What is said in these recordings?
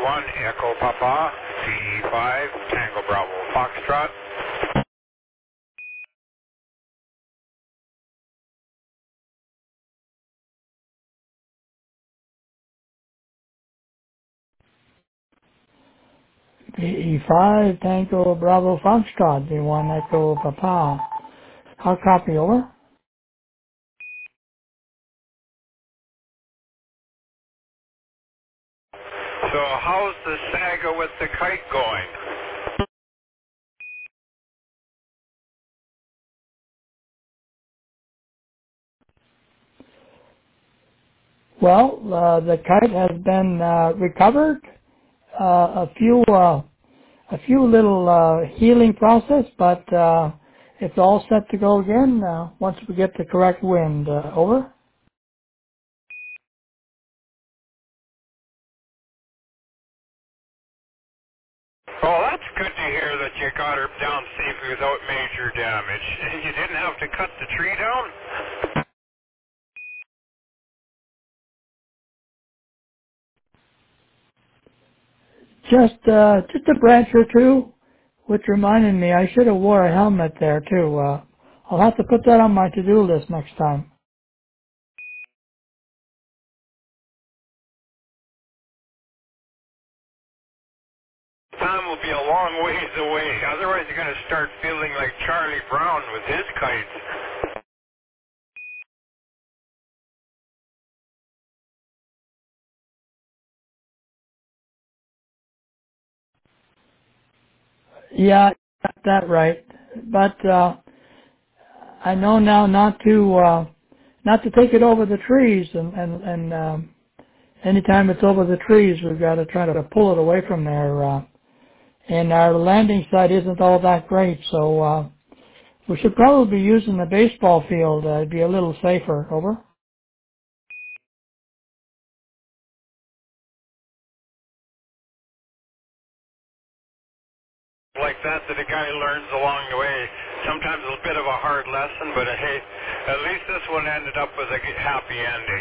1 Echo Papa, PE5 Tango Bravo Foxtrot. PE5 Tango Bravo Foxtrot, V1 Echo Papa. I'll copy over. So how's the saga with the kite going? Well, the kite has been recovered. A few little healing process, but it's all set to go again once we get the correct wind. Over. Well, that's good to hear that you got her down safely without major damage. You didn't have to cut the tree down? Just a branch or two, which reminded me I should have wore a helmet there too. I'll have to put that on my to-do list next time. Time will be a long ways away. Otherwise, you're going to start feeling like Charlie Brown with his kites. Yeah, got that right. But I know now not to take it over the trees, and anytime it's over the trees, we've got to try to pull it away from there. And our landing site isn't all that great, so we should probably be using the baseball field. It'd be a little safer. Over. Like that a guy learns along the way. Sometimes it's a bit of a hard lesson, but hey, at least this one ended up with a happy ending.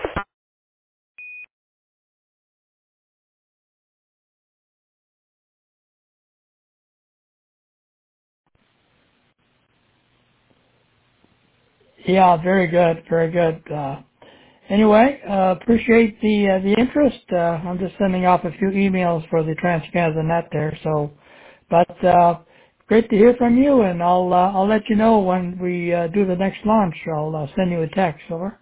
Yeah, very good, very good. Anyway, appreciate the interest. I'm just sending off a few emails for the Trans-Canada Net there. So, but great to hear from you, and I'll let you know when we do the next launch. I'll send you a text. Over.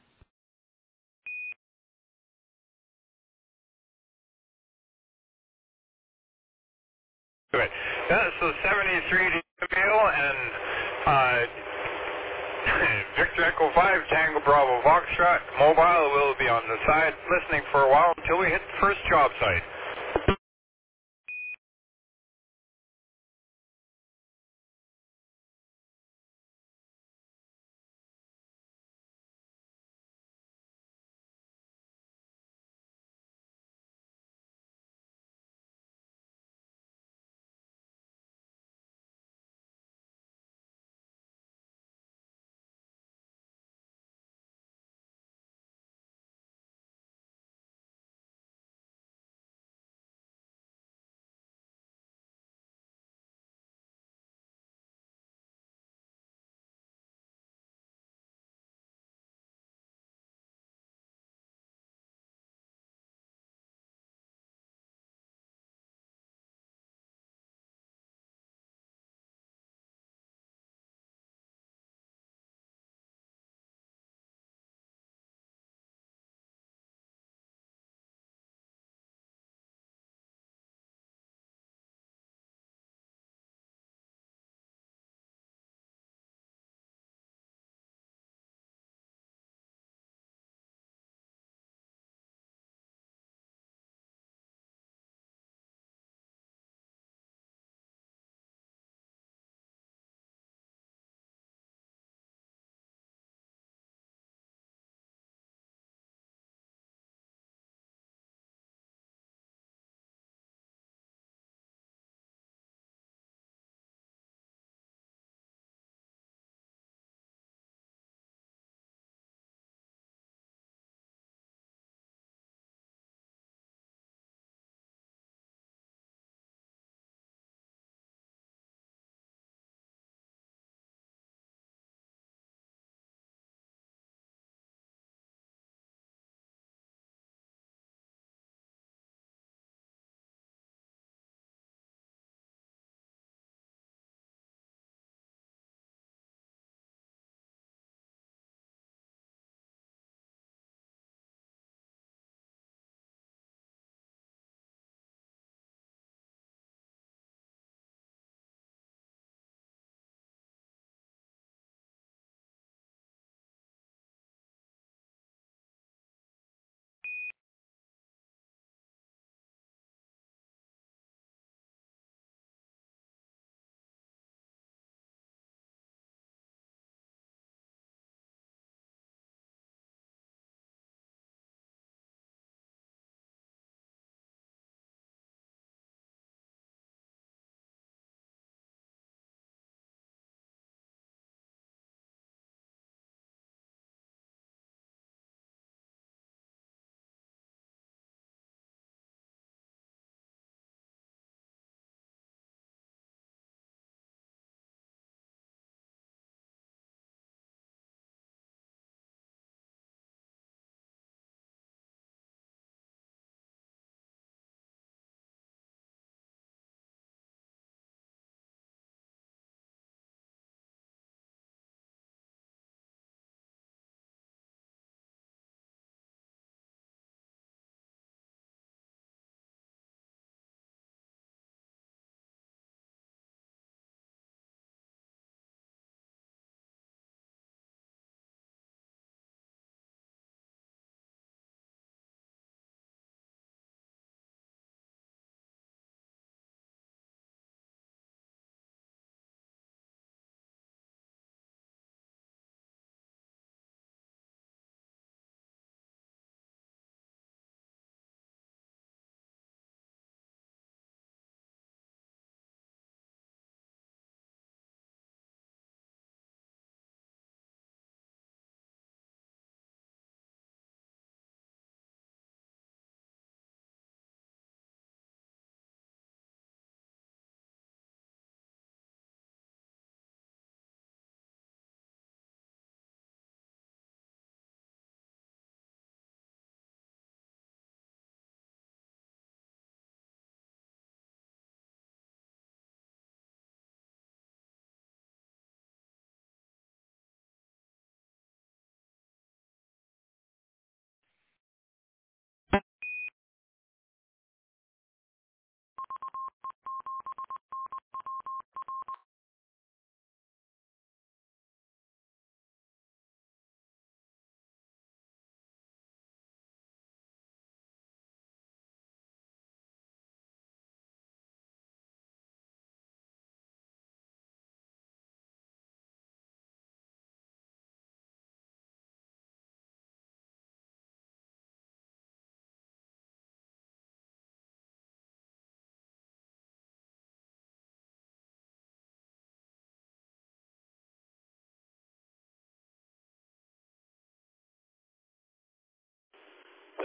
Good. So 73 to Bill and Victor Echo 5 Tango Bravo Foxtrot mobile will be on the side listening for a while until we hit the first job site.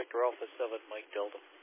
Victor Alpha 7, Mike Delta.